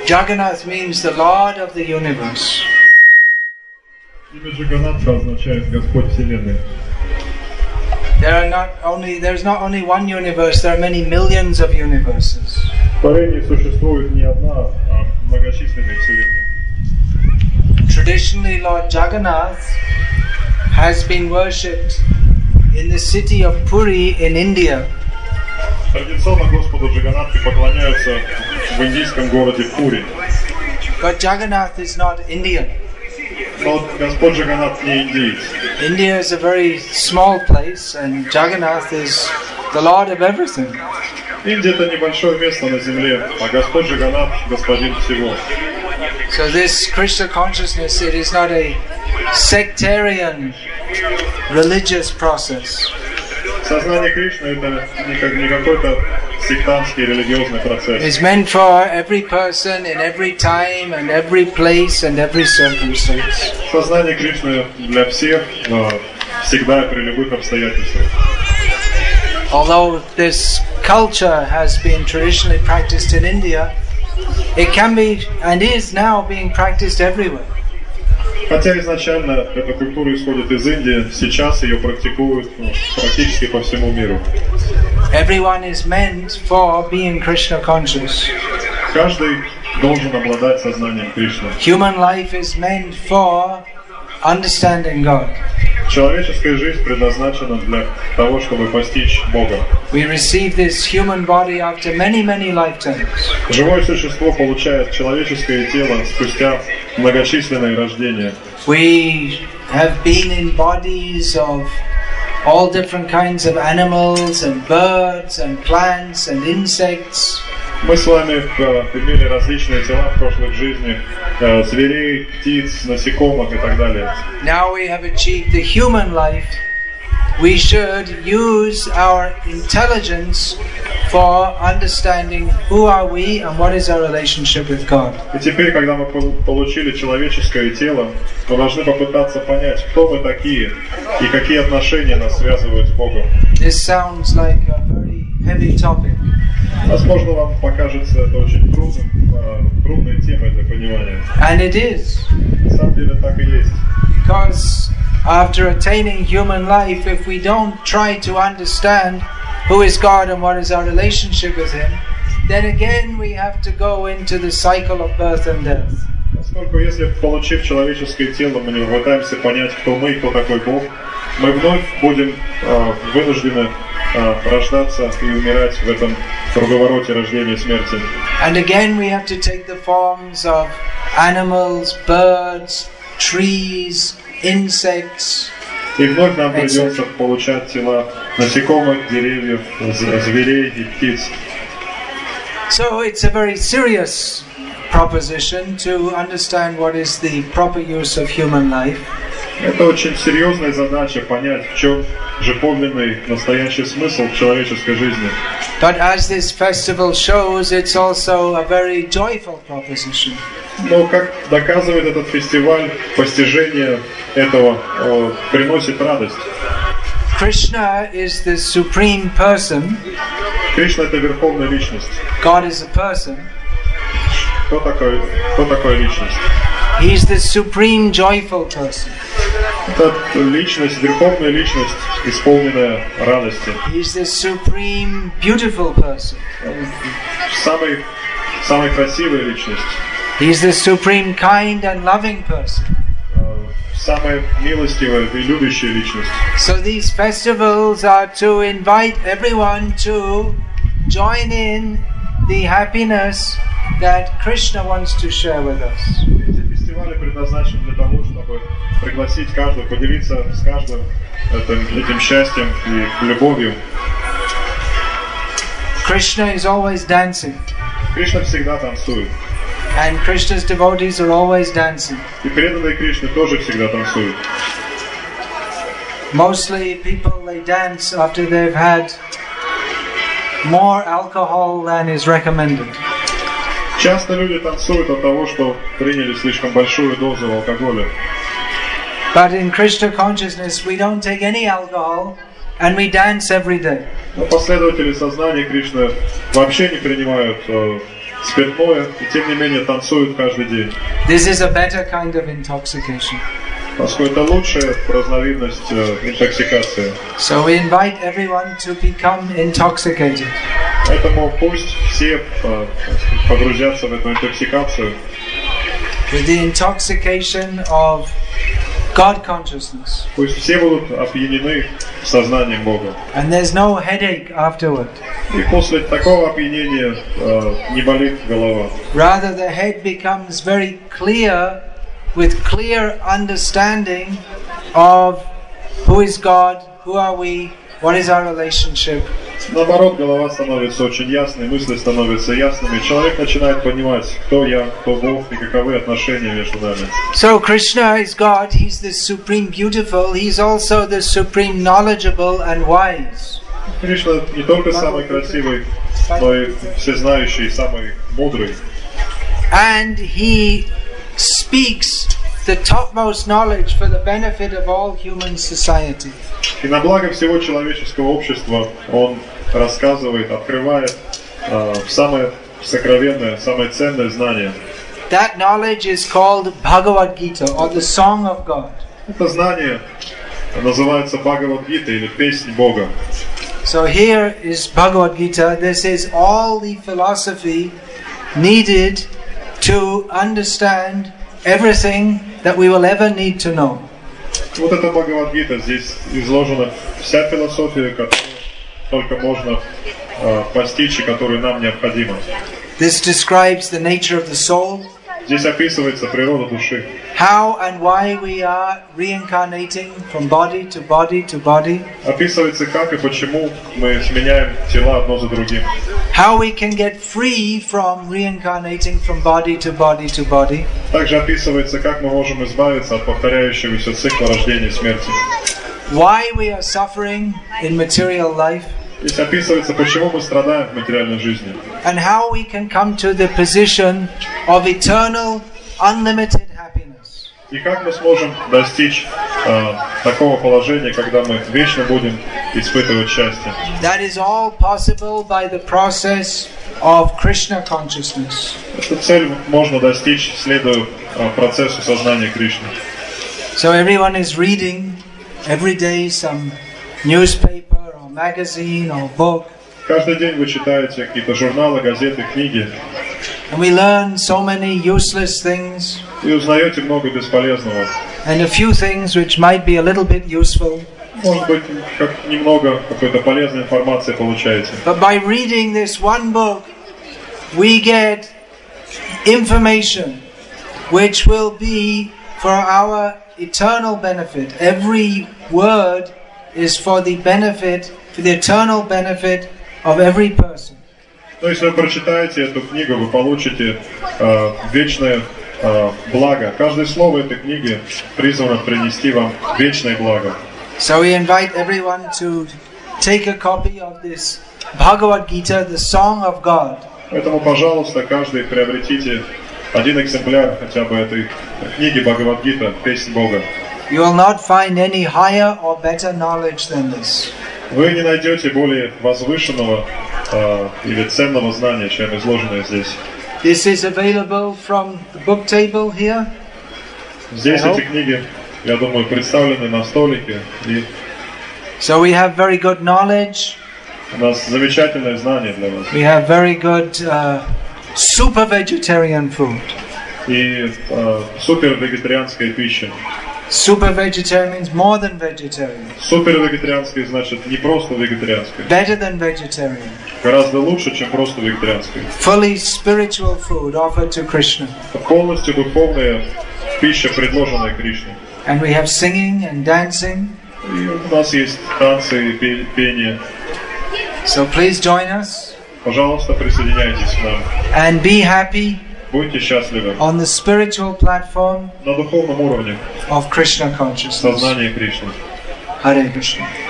Jagannath means the Lord of the universe. Имя Джаганатха означает Господь Вселенной. There's not only one universe, there are many millions of universes. В творении существует не одна, а многочисленные вселенные. Traditionally, Lord Jagannath has been worshipped in the city of Puri in India. Традиционно Господу Джаганатхе поклоняются в индийском городе Пури. But Jagannath is not Indian. Но Господь Джаганатх не индиец. India is a very small place, and Jagannath is the Lord of everything. Индия — это небольшое место на земле, а Господь Джаганатх — Господин всего. So this Krishna consciousness, it is not a sectarian religious process. Сознание Кришны — это не какой-то сектантский религиозный процесс. It's meant for every person in every time and every place and every circumstance. Сознание Кришны для всех, всегда и при любых обстоятельствах. Although this culture has been traditionally practiced in India, it can be and is now being practiced everywhere. Хотя изначально эта культура исходит из Индии, сейчас ее практикуют практически по всему миру. Everyone is meant for being Krishna conscious. Каждый должен обладать сознанием Кришны. Human life is meant for understanding God. Человеческая жизнь предназначена для того, чтобы постичь Бога. We receive this human body after many, many lifetimes. Живое существо получает человеческое тело спустя многочисленные рождения. We have been in bodies of all different kinds of animals and birds and plants and insects. Мы с вами имели различные тела в прошлых жизнях, зверей, птиц, насекомых и так далее. Now we have achieved the human life. We should use our intelligence for understanding who are we and what is our relationship with God. И теперь, когда мы получили человеческое тело, мы должны попытаться понять, кто мы такие и какие отношения нас связывают с Богом. This sounds like a very heavy topic. Возможно, вам покажется это очень трудной темой для понимания. And it is. На самом деле так и есть. Because after attaining human life, if we don't try to understand who is God and what is our relationship with Him, then again we have to go into the cycle of birth and death. Поскольку если, получив человеческое тело, мы не пытаемся понять, кто мы и кто такой Бог, мы вновь будем вынуждены рождаться и умирать в этом круговороте рождения и смерти. And again we have to take the forms of animals, birds, trees, insects. И вновь нам придется получать тела насекомых, деревьев, зверей и птиц. So it's a very serious proposition to understand what is the proper use of human life. Это очень серьезная задача понять, в чем же подлинный, настоящий смысл человеческой жизни. But as this festival shows, it's also a very joyful proposition. Но, как доказывает этот фестиваль, постижение этого приносит радость. Krishna is the supreme person. Кришна — это верховная личность. God is a person. Кто такая личность? He is the supreme joyful person. Это личность, верховная личность, исполненная радости. He is the supreme beautiful person. Самая красивая личность. He is the supreme kind and loving person. Самая милостивая и любящая личность. So these festivals are to invite everyone to join in the happiness that Krishna wants to share with us. Эти фестивали предназначены для того, чтобы пригласить каждого, поделиться с каждым этим счастьем и любовью. Krishna is always dancing. Кришна всегда танцует. And Krishna's devotees are always dancing. И преданные Кришны тоже всегда танцуют. Mostly people, they dance after they've had more alcohol than is recommended. Часто люди танцуют от того, что приняли слишком большую дозу алкоголя. But in Krishna consciousness, we don't take any alcohol and we dance every day. Но последователи сознания Кришны вообще не принимают спиртное и тем не менее танцуют каждый день. This is a better kind of intoxication. Поскольку это лучшая разновидность интоксикации. So we invite everyone to become intoxicated. Поэтому пусть все погрузятся в эту интоксикацию. With the intoxication of God consciousness. Пусть все будут опьянены сознанием Бога. And there's no headache afterward. И после такого опьянения не болит голова. Rather, the head becomes very clear, with clear understanding of who is God, who are we, what is our relationship. Наоборот, голова становится очень ясной, мысли становятся ясными. Человек начинает понимать, кто я, кто Бог и каковы отношения между нами. So Krishna is God, He's the supreme beautiful, He's also the supreme knowledgeable and wise. Кришна не только самый красивый, но и всезнающий, самый мудрый. And He speaks the topmost knowledge for the benefit of all human society. И на благо всего человеческого общества Он рассказывает, открывает самое сокровенное, самое ценное знание. That knowledge is called Bhagavad Gita, or the Song of God. Это знание называется Бхагавад-гита или Песнь Бога. So here is Bhagavad Gita. This is all the philosophy needed to understand everything that we will ever need to know. Вот это Бхагавад-гита, здесь изложена вся философия, которую только можно постичь и которую нам необходимо. This describes the nature of the soul. Здесь описывается природа души. How and why we are reincarnating from body to body to body. Описывается, как и почему мы сменяем тела одно за другим. How we can get free from reincarnating from body to body to body. Также описывается, как мы можем избавиться от повторяющегося цикла рождения и смерти. Why we are suffering in material life. Здесь описывается, почему мы страдаем в материальной жизни. And how we can come to the position of eternal, unlimited happiness. И как мы сможем достичь такого положения, когда мы вечно будем испытывать счастье. That is all possible by the process of Krishna consciousness. Эту цель можно достичь, следуя процессу сознания Кришны. So everyone is reading every day some newspaper or magazine or book. Каждый день вы читаете какие-то журналы, газеты, книги. And we learn so many useless things. И узнаете много бесполезного. And a few things which might be a little bit useful. Может быть, как немного какой-то полезной информации получаете. But by reading this one book, we get information which will be for our eternal benefit. Every word is for the benefit, for the eternal benefit of every person. Но если вы прочитаете эту книгу, вы получите вечное благо. Каждое слово этой книги призвано принести вам вечное благо. So we invite everyone to take a copy of this Bhagavad Gita, the Song of God. Поэтому, пожалуйста, каждый приобретите один экземпляр хотя бы этой книги Бхагавад-гита, Песнь Бога. You will not find any higher or better knowledge than this. Вы не найдете более возвышенного или ценного знания, чем изложенное здесь. This is available from the book table here. Здесь эти книги, я думаю, представлены на столике. И so we have very good knowledge. У нас замечательное знание для вас. We have very good super vegetarian food. И супер вегетарианская пища. Super vegetarian means more than vegetarian. Супер вегетарианская значит не просто вегетарианская. Better than vegetarian. Гораздо лучше, чем просто вегетарианская. Fully spiritual food offered to Krishna. Полностью духовная пища, предложенная Кришне. And we have singing and dancing. И у нас есть танцы и пение. So please join us. Пожалуйста, присоединяйтесь к нам. And be happy. Будьте счастливы. On the spiritual platform на духовном уровне of Krishna consciousness. Сознание Кришны. Hare Krishna.